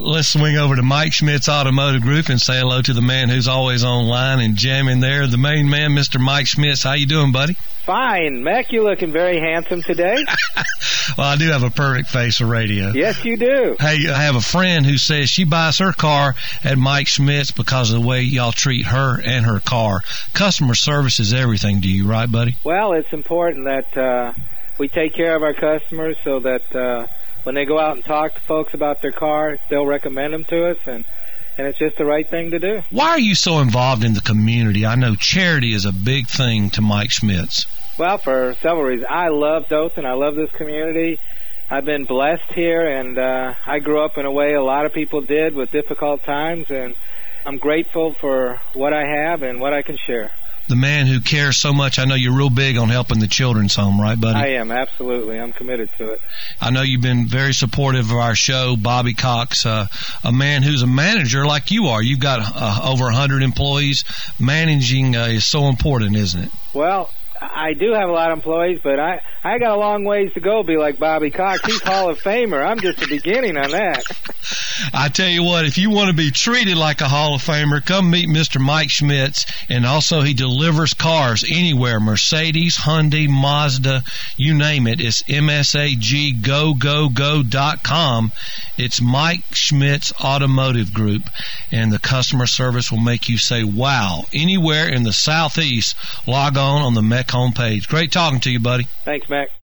Let's swing over to Mike Schmitz Automotive Group and say hello to the man who's always online and jamming there, the main man, Mr. Mike Schmitz. How you doing, buddy? Fine. Mac, you're looking very handsome today. Well, I do have a perfect face for radio. Yes, you do. Hey, I have a friend who says she buys her car at Mike Schmitz because of the way y'all treat her and her car. Customer service is everything to you, right, buddy? Well, it's important that we take care of our customers so that when they go out and talk to folks about their car, they'll recommend them to us, and it's just the right thing to do. Why are you so involved in the community? I know charity is a big thing to Mike Schmitz. Well, for several reasons. I love Dothan. I love this community. I've been blessed here, and I grew up in a way a lot of people did with difficult times, and I'm grateful for what I have and what I can share. The man who cares so much. I know you're real big on helping the children's home, right, buddy? I am, absolutely. I'm committed to it. I know you've been very supportive of our show. Bobby Cox, a man who's a manager like you are. You've got over 100 employees. Managing is so important, isn't it? Well, I do have a lot of employees, but I got a long ways to go be like Bobby Cox. He's Hall of Famer. I'm just the beginning on that. I tell you what, if you want to be treated like a Hall of Famer, come meet Mr. Mike Schmitz. And also he delivers cars anywhere, Mercedes, Hyundai, Mazda, you name it. It's MSAGGoGoGo.com. It's Mike Schmitz Automotive Group, and the customer service will make you say, wow. Anywhere in the Southeast, log on the MEC homepage. Great talking to you, buddy. Thanks, Mac.